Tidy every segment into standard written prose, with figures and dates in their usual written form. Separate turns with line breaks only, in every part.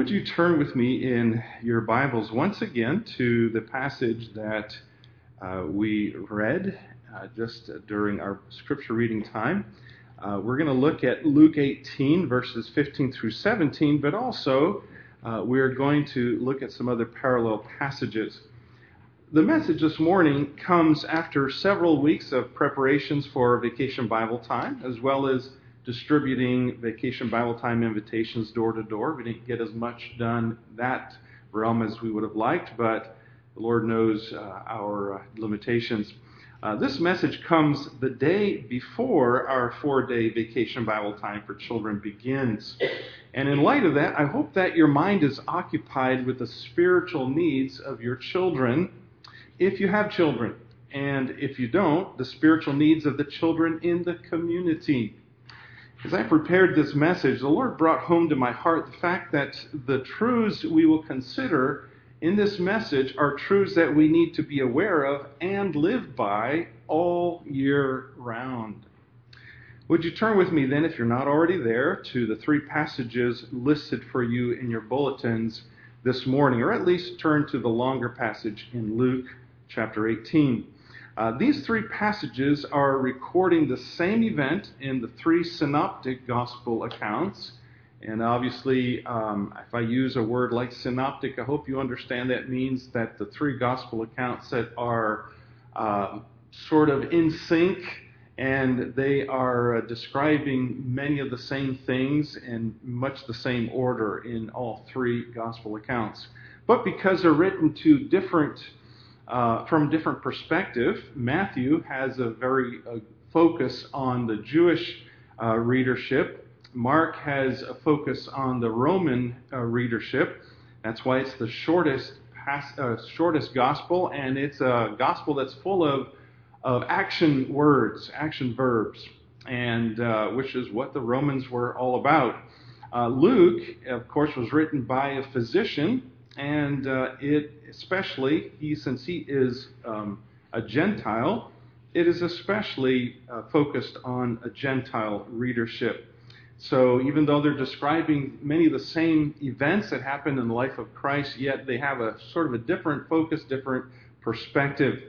Would you turn with me in your Bibles once again to the passage that we read just during our scripture reading time? We're going to look at Luke 18, verses 15 through 17, but also we're going to look at some other parallel passages. The message this morning comes after several weeks of preparations for Vacation Bible Time, as well as distributing Vacation Bible Time invitations door to door. We didn't get as much done that realm as we would have liked, but the Lord knows our limitations. This message comes the day before our 4-day Vacation Bible Time for children begins. And in light of that, I hope that your mind is occupied with the spiritual needs of your children, if you have children. And if you don't, the spiritual needs of the children in the community. As I prepared this message, the Lord brought home to my heart the fact that the truths we will consider in this message are truths that we need to be aware of and live by all year round. Would you turn with me then, if you're not already there, to the 3 passages listed for you in your bulletins this morning, or at least turn to the longer passage in Luke chapter 18. These 3 passages are recording the same event in the 3 synoptic gospel accounts. And obviously, if I use a word like synoptic, I hope you understand that means that the 3 gospel accounts that are sort of in sync, and they are describing many of the same things in much the same order in all 3 gospel accounts. But because they're written to from different perspective, Matthew has a very focus on the Jewish readership. Mark has a focus on the Roman readership. That's why it's the shortest gospel, and it's a gospel that's full of action words, action verbs, and which is what the Romans were all about. Luke, of course, was written by a physician, and since he is a Gentile, it is especially focused on a Gentile readership. So even though they're describing many of the same events that happened in the life of Christ, yet they have a sort of a different focus, different perspective.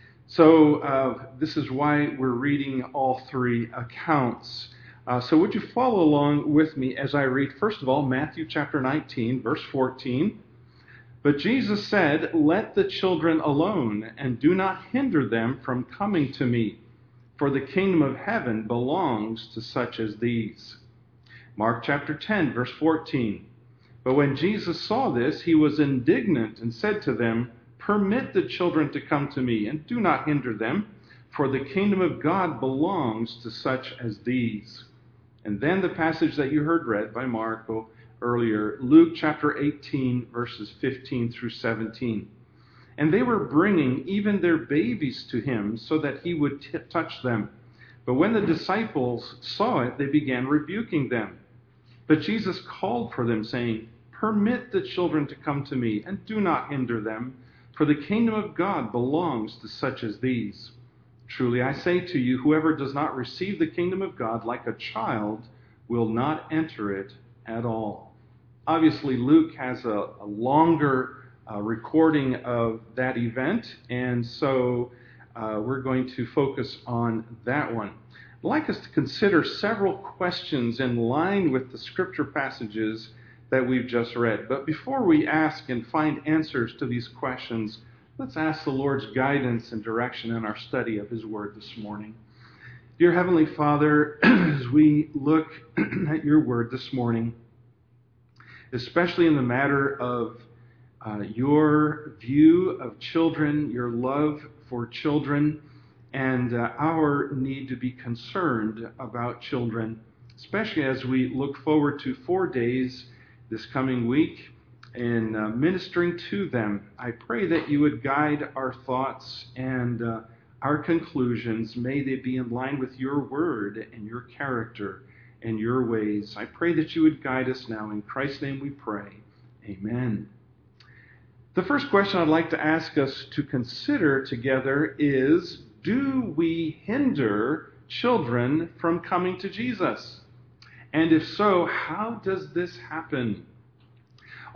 So this is why we're reading all 3 accounts. So would you follow along with me as I read, first of all, Matthew chapter 19, verse 14. But Jesus said, "Let the children alone, and do not hinder them from coming to me, for the kingdom of heaven belongs to such as these." Mark chapter 10, verse 14. But when Jesus saw this, he was indignant and said to them, "Permit the children to come to me, and do not hinder them, for the kingdom of God belongs to such as these." And then the passage that you heard read by Marco earlier, Luke chapter 18, verses 15 through 17. And they were bringing even their babies to him so that he would touch them. But when the disciples saw it, they began rebuking them. But Jesus called for them, saying, "Permit the children to come to me, and do not hinder them, for the kingdom of God belongs to such as these. Truly I say to you, whoever does not receive the kingdom of God like a child will not enter it at all." Obviously, Luke has a longer recording of that event, and so we're going to focus on that one. I'd like us to consider several questions in line with the scripture passages that we've just read. But before we ask and find answers to these questions, let's ask the Lord's guidance and direction in our study of his word this morning. Dear Heavenly Father, as we look at your word this morning, especially in the matter of your view of children, your love for children, and our need to be concerned about children, especially as we look forward to 4 days this coming week in ministering to them. I pray that you would guide our thoughts and our conclusions. May they be in line with your word and your character and your ways. I pray that you would guide us now. In Christ's name we pray. Amen. The first question I'd like to ask us to consider together is, do we hinder children from coming to Jesus? And if so, how does this happen?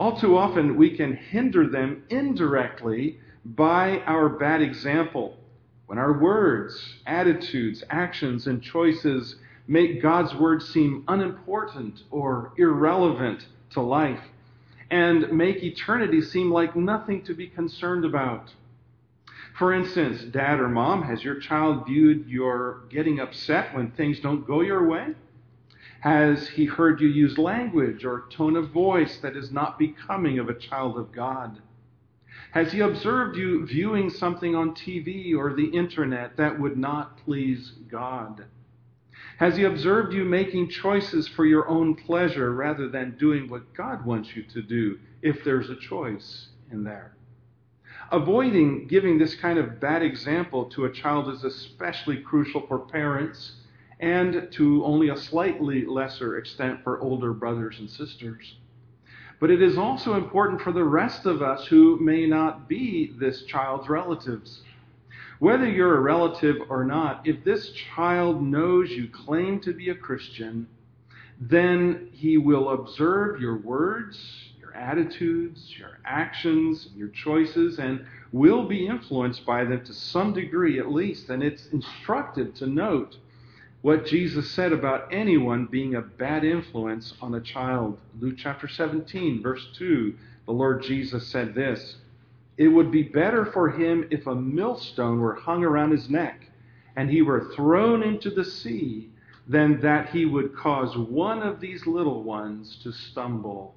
All too often, we can hinder them indirectly by our bad example. When our words, attitudes, actions, and choices make God's word seem unimportant or irrelevant to life, and make eternity seem like nothing to be concerned about. For instance, Dad or Mom, has your child viewed your getting upset when things don't go your way? Has he heard you use language or tone of voice that is not becoming of a child of God? Has he observed you viewing something on TV or the internet that would not please God? Has he observed you making choices for your own pleasure rather than doing what God wants you to do, if there's a choice in there? Avoiding giving this kind of bad example to a child is especially crucial for parents, and to only a slightly lesser extent for older brothers and sisters. But it is also important for the rest of us who may not be this child's relatives. Whether you're a relative or not, if this child knows you claim to be a Christian, then he will observe your words, your attitudes, your actions, your choices, and will be influenced by them to some degree at least. And it's instructive to note what Jesus said about anyone being a bad influence on a child. Luke chapter 17, verse 2, the Lord Jesus said this: "It would be better for him if a millstone were hung around his neck and he were thrown into the sea than that he would cause one of these little ones to stumble."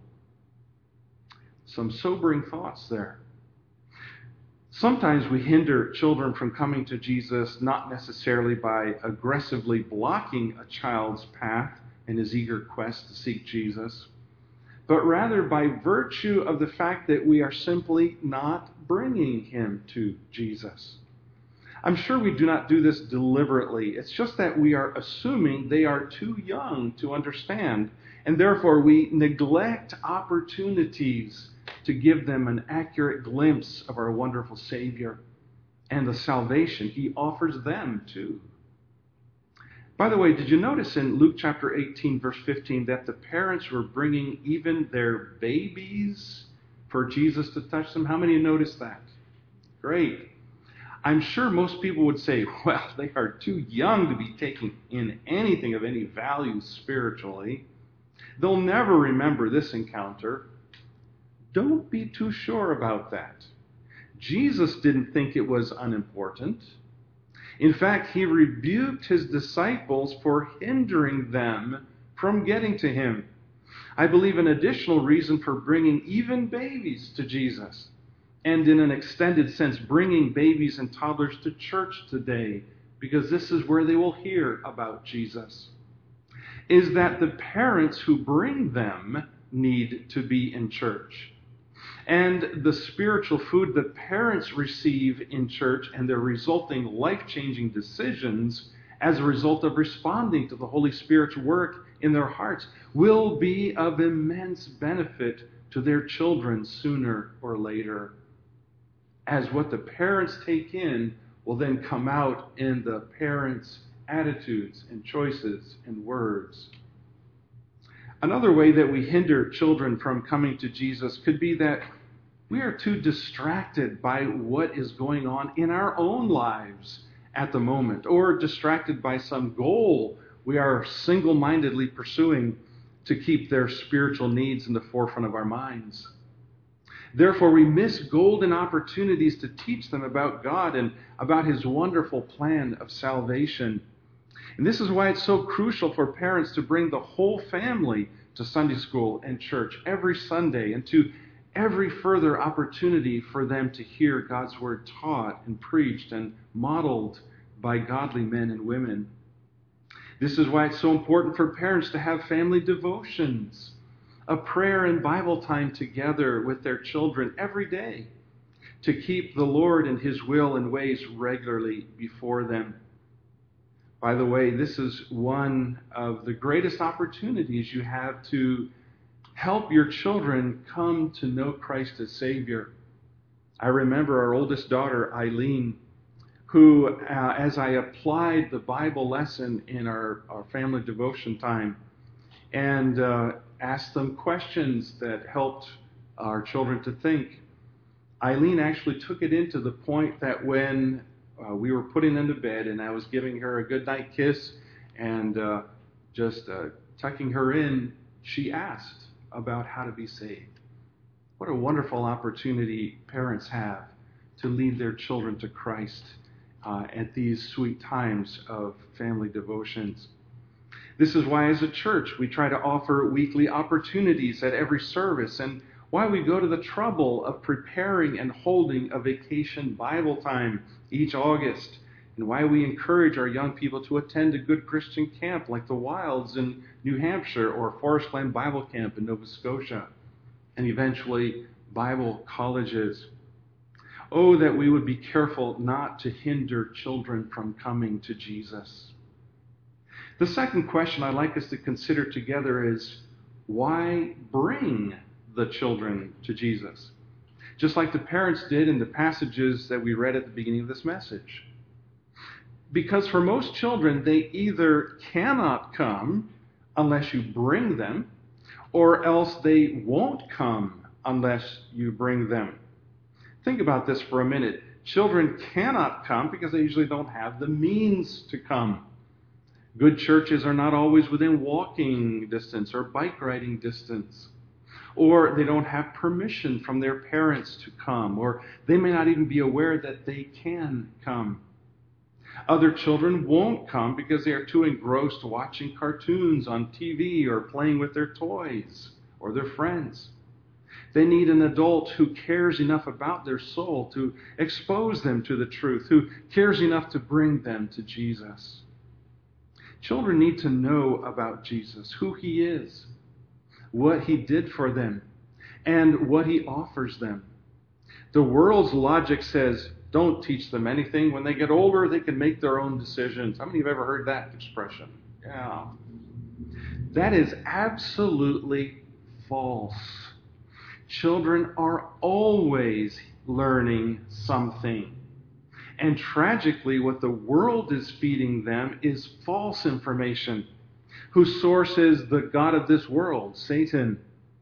Some sobering thoughts there. Sometimes we hinder children from coming to Jesus not necessarily by aggressively blocking a child's path in his eager quest to seek Jesus, but rather by virtue of the fact that we are simply not bringing him to Jesus. I'm sure we do not do this deliberately. It's just that we are assuming they are too young to understand, and therefore we neglect opportunities to give them an accurate glimpse of our wonderful Savior and the salvation he offers them too. By the way, did you notice in Luke chapter 18, verse 15, that the parents were bringing even their babies for Jesus to touch them? How many noticed that? Great. I'm sure most people would say, well, they are too young to be taking in anything of any value spiritually. They'll never remember this encounter. Don't be too sure about that. Jesus didn't think it was unimportant. In fact, he rebuked his disciples for hindering them from getting to him. I believe an additional reason for bringing even babies to Jesus, and in an extended sense, bringing babies and toddlers to church today, because this is where they will hear about Jesus, is that the parents who bring them need to be in church. And the spiritual food that parents receive in church and their resulting life-changing decisions as a result of responding to the Holy Spirit's work in their hearts will be of immense benefit to their children sooner or later, as what the parents take in will then come out in the parents' attitudes and choices and words. Another way that we hinder children from coming to Jesus could be that we are too distracted by what is going on in our own lives at the moment, or distracted by some goal we are single-mindedly pursuing to keep their spiritual needs in the forefront of our minds. Therefore, we miss golden opportunities to teach them about God and about his wonderful plan of salvation. And this is why it's so crucial for parents to bring the whole family to Sunday school and church every Sunday, and to every further opportunity for them to hear God's word taught and preached and modeled by godly men and women. This is why it's so important for parents to have family devotions, a prayer and Bible time together with their children every day, to keep the Lord and his will and ways regularly before them. By the way, this is one of the greatest opportunities you have to help your children come to know Christ as Savior. I remember our oldest daughter, Eileen, who, as I applied the Bible lesson in our family devotion time and asked them questions that helped our children to think. Eileen actually took it into the point that when we were putting them to bed and I was giving her a goodnight kiss and just tucking her in, she asked about how to be saved. What a wonderful opportunity parents have to lead their children to Christ at these sweet times of family devotions. This is why as a church we try to offer weekly opportunities at every service, and why we go to the trouble of preparing and holding a vacation Bible time each August, and why we encourage our young people to attend a good Christian camp like the Wilds in New Hampshire or Forestland Bible Camp in Nova Scotia, and eventually Bible colleges. Oh, that we would be careful not to hinder children from coming to Jesus. The second question I'd like us to consider together is, why bring the children to Jesus? Just like the parents did in the passages that we read at the beginning of this message. Because for most children, they either cannot come unless you bring them, or else they won't come unless you bring them. Think about this for a minute. Children cannot come because they usually don't have the means to come. Good churches are not always within walking distance or bike riding distance. Or they don't have permission from their parents to come, or they may not even be aware that they can come. Other children won't come because they are too engrossed watching cartoons on TV or playing with their toys or their friends. They need an adult who cares enough about their soul to expose them to the truth, who cares enough to bring them to Jesus. Children need to know about Jesus, who he is, what he did for them, and what he offers them. The world's logic says, don't teach them anything. When they get older, they can make their own decisions. How many of you have ever heard that expression? Yeah. That is absolutely false. Children are always learning something. And tragically, what the world is feeding them is false information, whose source is the god of this world, Satan.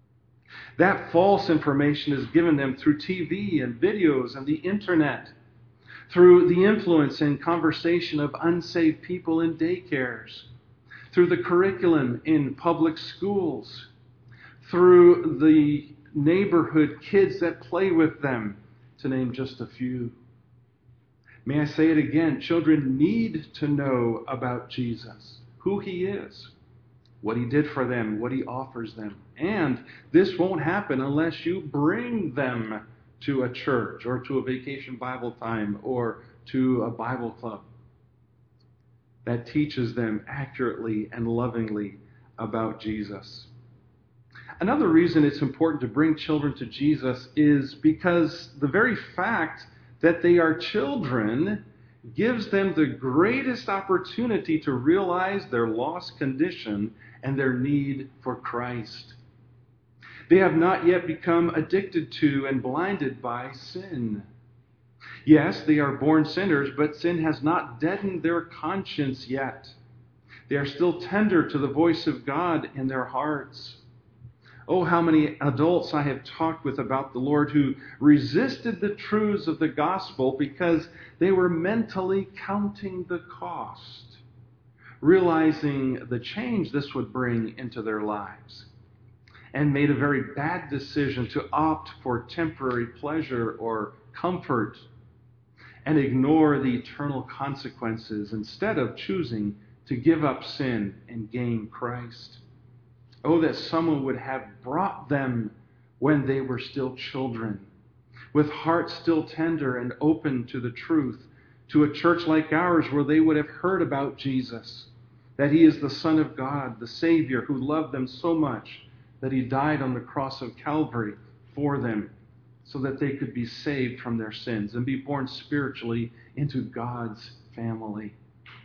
That false information is given them through TV and videos and the internet, through the influence and conversation of unsaved people in daycares, through the curriculum in public schools, through the neighborhood kids that play with them, to name just a few. May I say it again? Children need to know about Jesus, who he is, what he did for them, what he offers them. And this won't happen unless you bring them to a church or to a vacation Bible time or to a Bible club that teaches them accurately and lovingly about Jesus. Another reason it's important to bring children to Jesus is because the very fact that they are children gives them the greatest opportunity to realize their lost condition and their need for Christ. They have not yet become addicted to and blinded by sin. Yes, they are born sinners, but sin has not deadened their conscience yet. They are still tender to the voice of God in their hearts. Oh, how many adults I have talked with about the Lord who resisted the truths of the gospel because they were mentally counting the cost, realizing the change this would bring into their lives, and made a very bad decision to opt for temporary pleasure or comfort and ignore the eternal consequences instead of choosing to give up sin and gain Christ. Oh, that someone would have brought them when they were still children, with hearts still tender and open to the truth, to a church like ours where they would have heard about Jesus, that he is the Son of God, the Savior who loved them so much that he died on the cross of Calvary for them so that they could be saved from their sins and be born spiritually into God's family.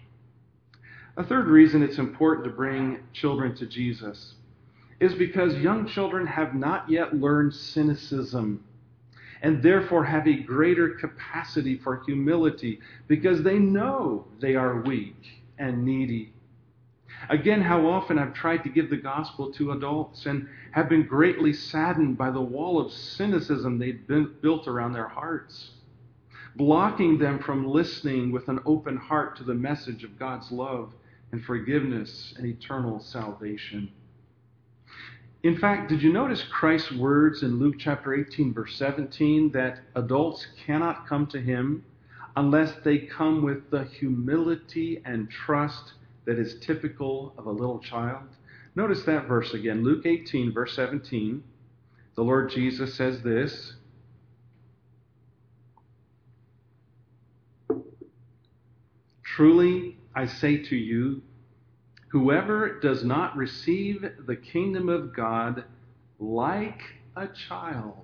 A third reason it's important to bring children to Jesus is because young children have not yet learned cynicism and therefore have a greater capacity for humility because they know they are weak and needy. Again, how often I've tried to give the gospel to adults and have been greatly saddened by the wall of cynicism they've built around their hearts, blocking them from listening with an open heart to the message of God's love and forgiveness and eternal salvation. In fact, did you notice Christ's words in Luke chapter 18, verse 17, that adults cannot come to him unless they come with the humility and trust that is typical of a little child? Notice that verse again. Luke 18, verse 17. The Lord Jesus says this, "Truly I say to you, whoever does not receive the kingdom of God like a child,"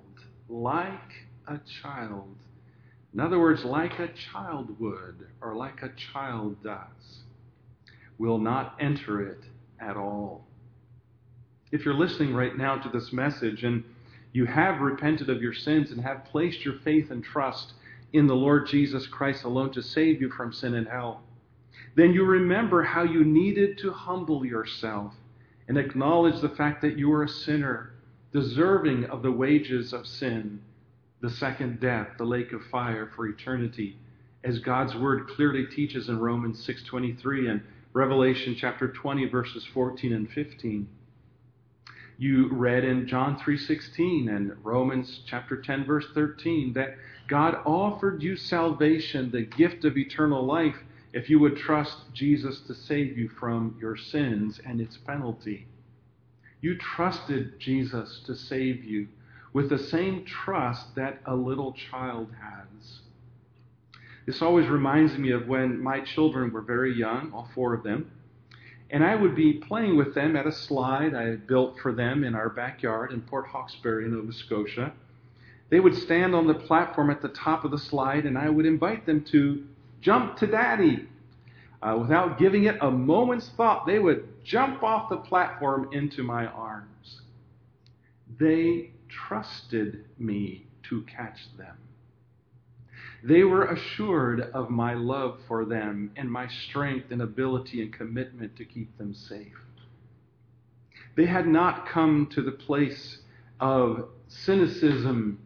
in other words, like a child would or like a child does, will not enter it at all. If you're listening right now to this message and you have repented of your sins and have placed your faith and trust in the Lord Jesus Christ alone to save you from sin and hell, then you remember how you needed to humble yourself and acknowledge the fact that you are a sinner, deserving of the wages of sin, the second death, the lake of fire for eternity, as God's word clearly teaches in Romans 6:23 and Revelation chapter 20, verses 14 and 15. You read in John 3:16 and Romans chapter 10, verse 13, that God offered you salvation, the gift of eternal life, if you would trust Jesus to save you from your sins and its penalty. You trusted Jesus to save you with the same trust that a little child has. This always reminds me of when my children were very young, all four of them, and I would be playing with them at a slide I had built for them in our backyard in Port Hawkesbury, Nova Scotia. They would stand on the platform at the top of the slide, and I would invite them to jump to Daddy. Without giving it a moment's thought, they would jump off the platform into my arms. They trusted me to catch them. They were assured of my love for them and my strength and ability and commitment to keep them safe. They had not come to the place of cynicism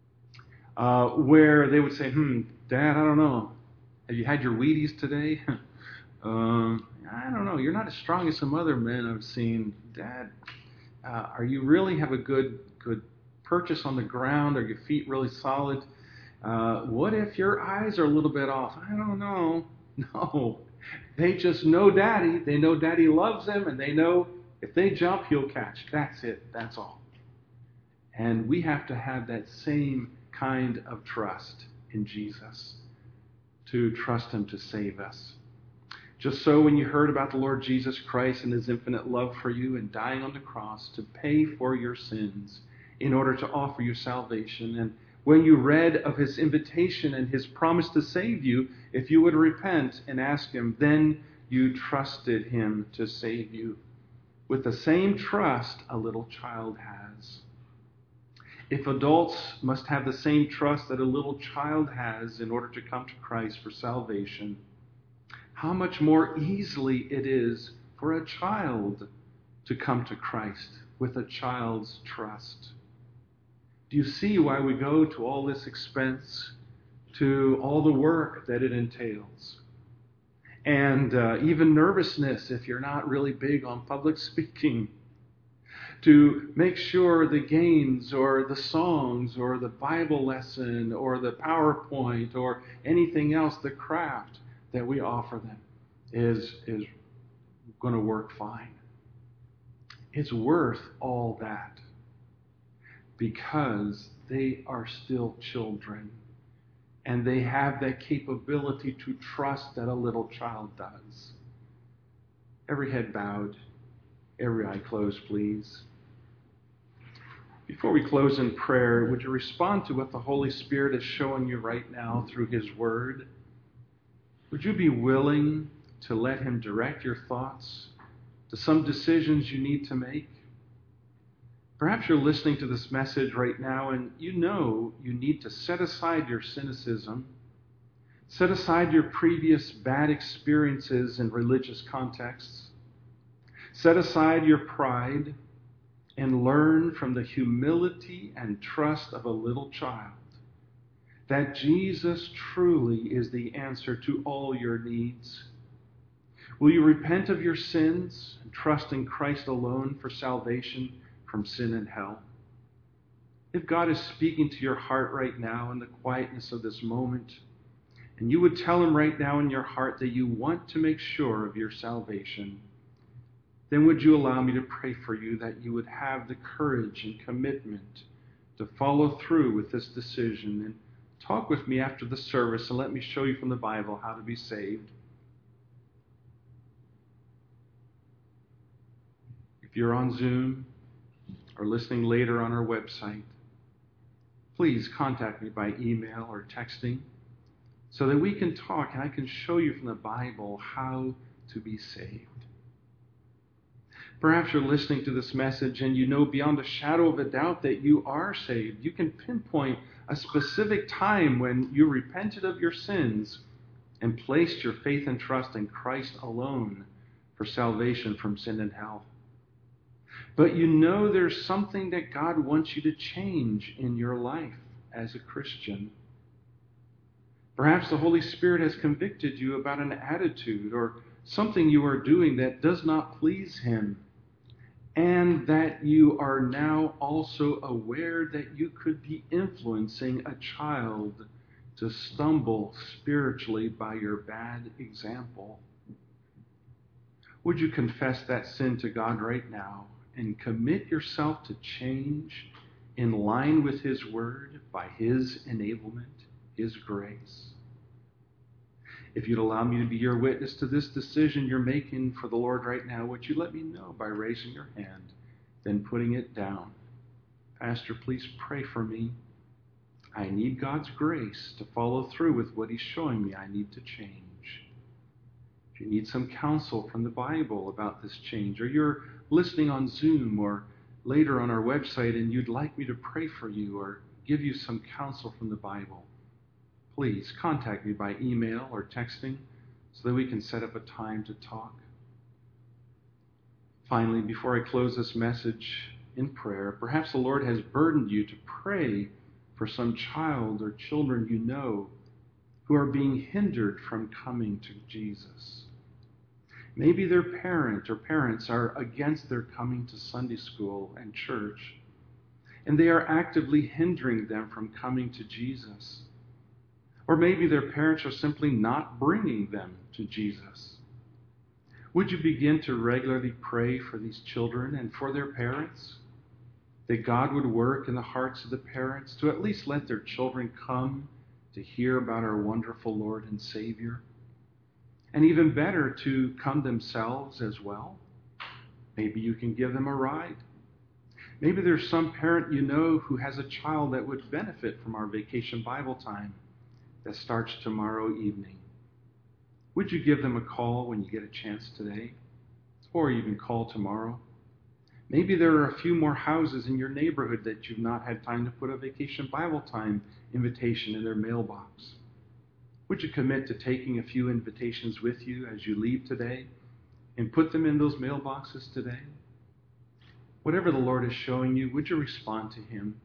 where they would say, Dad, I don't know. Have you had your Wheaties today? I don't know. You're not as strong as some other men I've seen. Dad, are you really have a good purchase on the ground? Are your feet really solid? What if your eyes are a little bit off? I don't know. No. They just know Daddy. They know Daddy loves them, and they know if they jump, he'll catch. That's it. That's all. And we have to have that same kind of trust in Jesus, to trust him to save us. Just so when you heard about the Lord Jesus Christ and his infinite love for you and dying on the cross to pay for your sins in order to offer you salvation, and when you read of his invitation and his promise to save you, if you would repent and ask him, then you trusted him to save you with the same trust a little child has. If adults must have the same trust that a little child has in order to come to Christ for salvation, how much more easily it is for a child to come to Christ with a child's trust. Do you see why we go to all this expense, to all the work that it entails? And even nervousness if you're not really big on public speaking, to make sure the games or the songs or the Bible lesson or the PowerPoint or anything else, the craft that we offer them is going to work fine. It's worth all that because they are still children and they have that capability to trust that a little child does. Every head bowed, every eye closed, please. Before we close in prayer, would you respond to what the Holy Spirit is showing you right now through his word? Would you be willing to let him direct your thoughts to some decisions you need to make? Perhaps you're listening to this message right now and you know you need to set aside your cynicism, set aside your previous bad experiences in religious contexts, Set aside your pride and learn from the humility and trust of a little child that Jesus truly is the answer to all your needs. Will you repent of your sins and trust in Christ alone for salvation from sin and hell? If God is speaking to your heart right now in the quietness of this moment, and you would tell him right now in your heart that you want to make sure of your salvation, then would you allow me to pray for you that you would have the courage and commitment to follow through with this decision, and talk with me after the service and let me show you from the Bible how to be saved. If you're on Zoom or listening later on our website, please contact me by email or texting so that we can talk and I can show you from the Bible how to be saved. Perhaps you're listening to this message and you know beyond a shadow of a doubt that you are saved. You can pinpoint a specific time when you repented of your sins and placed your faith and trust in Christ alone for salvation from sin and hell. But you know there's something that God wants you to change in your life as a Christian. Perhaps the Holy Spirit has convicted you about an attitude or something you are doing that does not please Him, and that you are now also aware that you could be influencing a child to stumble spiritually by your bad example. Would you confess that sin to God right now and commit yourself to change in line with His Word by His enablement, His grace? If you'd allow me to be your witness to this decision you're making for the Lord right now, would you let me know by raising your hand, then putting it down? Pastor, please pray for me. I need God's grace to follow through with what He's showing me I need to change. If you need some counsel from the Bible about this change, or you're listening on Zoom or later on our website and you'd like me to pray for you or give you some counsel from the Bible, please contact me by email or texting so that we can set up a time to talk. Finally, before I close this message in prayer, perhaps the Lord has burdened you to pray for some child or children you know who are being hindered from coming to Jesus. Maybe their parent or parents are against their coming to Sunday school and church, and they are actively hindering them from coming to Jesus. Or maybe their parents are simply not bringing them to Jesus. Would you begin to regularly pray for these children and for their parents? That God would work in the hearts of the parents to at least let their children come to hear about our wonderful Lord and Savior. And even better, to come themselves as well. Maybe you can give them a ride. Maybe there's some parent you know who has a child that would benefit from our vacation Bible time that starts tomorrow evening. Would you give them a call when you get a chance today? Or even call tomorrow? Maybe there are a few more houses in your neighborhood that you've not had time to put a vacation Bible time invitation in their mailbox. Would you commit to taking a few invitations with you as you leave today and put them in those mailboxes today? Whatever the Lord is showing you, would you respond to Him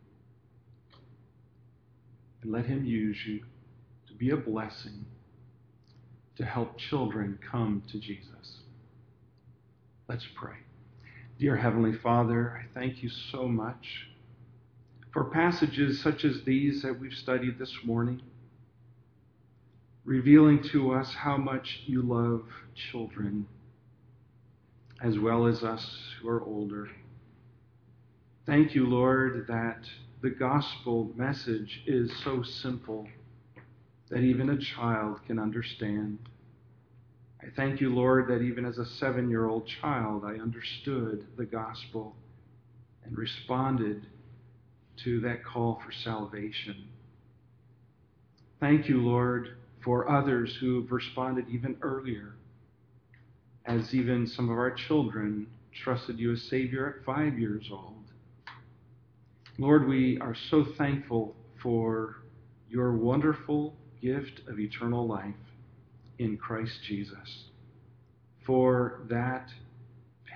and let Him use you to be a blessing to help children come to Jesus? Let's pray. Dear Heavenly Father, I thank you so much for passages such as these that we've studied this morning, revealing to us how much you love children as well as us who are older. Thank you, Lord, that the gospel message is so simple that even a child can understand. I thank you, Lord, that even as a 7-year-old child, I understood the gospel and responded to that call for salvation. Thank you, Lord, for others who've responded even earlier, as even some of our children trusted you as Savior at 5 years old. Lord, we are so thankful for your wonderful gift of eternal life in Christ Jesus, for that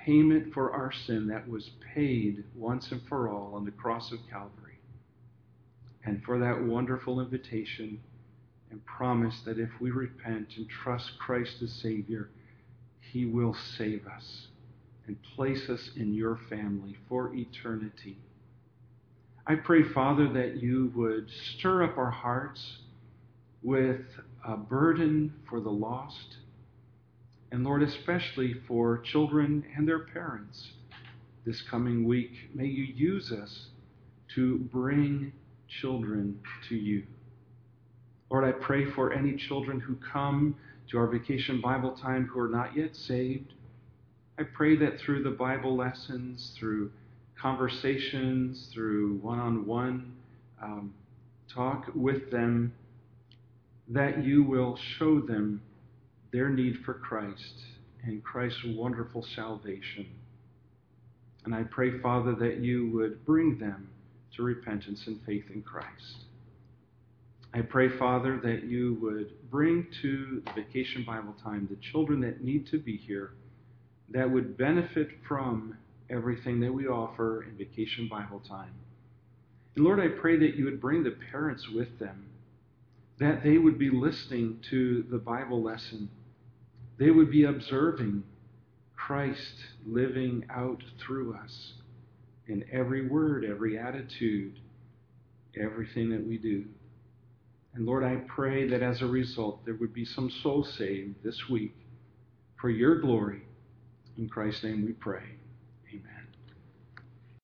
payment for our sin that was paid once and for all on the cross of Calvary. And for that wonderful invitation and promise that if we repent and trust Christ as Savior, He will save us and place us in your family for eternity. I pray, Father, that you would stir up our hearts with a burden for the lost, and Lord, especially for children and their parents. This coming week, may you use us to bring children to you. Lord, I pray for any children who come to our Vacation Bible Time who are not yet saved. I pray that through the Bible lessons, through conversations, through one-on-one talk with them, that you will show them their need for Christ and Christ's wonderful salvation. And I pray, Father, that you would bring them to repentance and faith in Christ. I pray, Father, that you would bring to the Vacation Bible Time the children that need to be here, that would benefit from everything that we offer in Vacation Bible Time. And Lord, I pray that you would bring the parents with them, that they would be listening to the Bible lesson. They would be observing Christ living out through us in every word, every attitude, everything that we do. And Lord, I pray that as a result, there would be some souls saved this week for your glory. In Christ's name we pray. Amen.